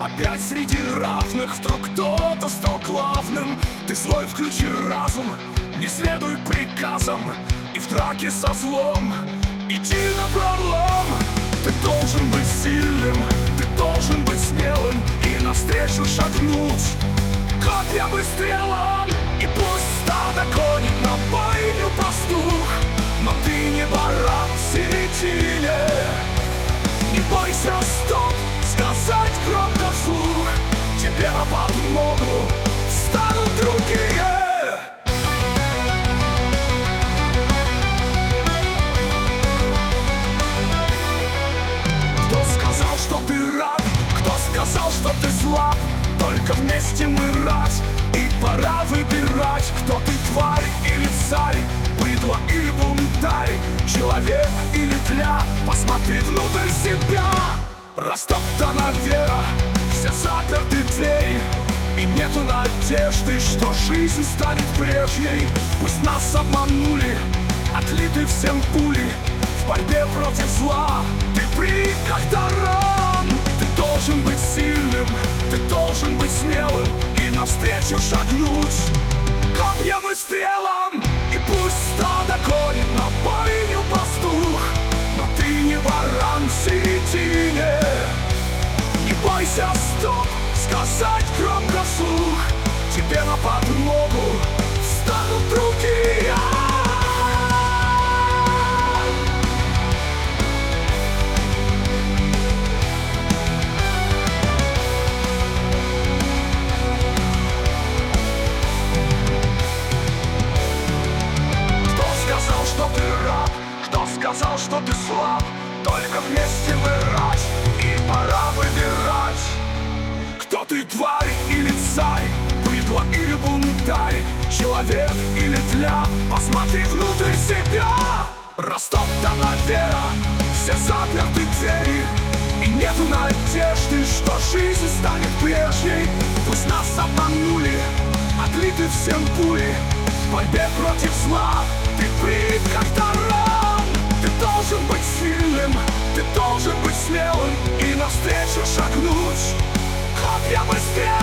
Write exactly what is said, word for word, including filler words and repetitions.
Опять среди равных вдруг кто-то стал главным. Ты свой включи разум, не следуй приказам, и в драке со злом иди на пролом. Ты должен быть сильным, ты должен быть смелым и навстречу шагнуть копьям и стрелам. И пусть стадо гонит на бойню пастух, но ты не баран в середине. Не бойся, стоп, сказать громко вслух, тебе на подмогу станут другие. Кто сказал, что ты раб? Кто сказал, что ты слаб? Только вместе мы рать, и пора выбирать, кто ты, тварь или царь, быдло или бунтарь, человек или тля. Посмотри внутрь себя. Растоптана вера, все заперты двери, и нету надежды, что жизнь станет прежней. Пусть нас обманули, отлиты всем пули, в борьбе против зла ты при как таран. Ты должен быть сильным, ты должен быть смелым и навстречу шагнуть копьям и стрелам. И пусть стадо гонит на бойню пастух, но ты не баран в середине. Не бойся, стоп, сказать громко вслух, тебе на подмогу встанут другие. Сказал, что ты слаб, только вместе мы рать, и пора выбирать, кто ты, тварь или царь, быдло или бунтарь, человек или тля. Посмотри внутрь себя. Растоптана вера, все заперты двери, и нету надежды, что жизнь станет прежней. Пусть нас обманули, отлиты всем пули, в борьбе против зла ты брит как таран. Ты должен быть сильным, ты должен быть смелым и навстречу шагнуть копьям и стрелам.